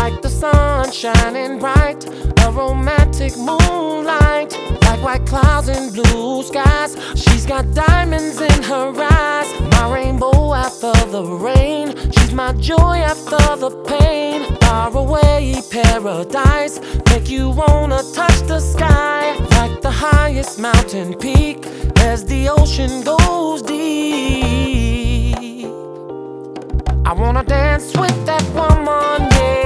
like the sun shining bright, a romantic moonlight, like white clouds and blue skies. She's got diamonds in her eyes, my rainbow after the rain. She's my joy after the pain. Far away paradise, make you wanna touch the sky, like the highest mountain peak as the ocean goes deep. I wanna dance with that one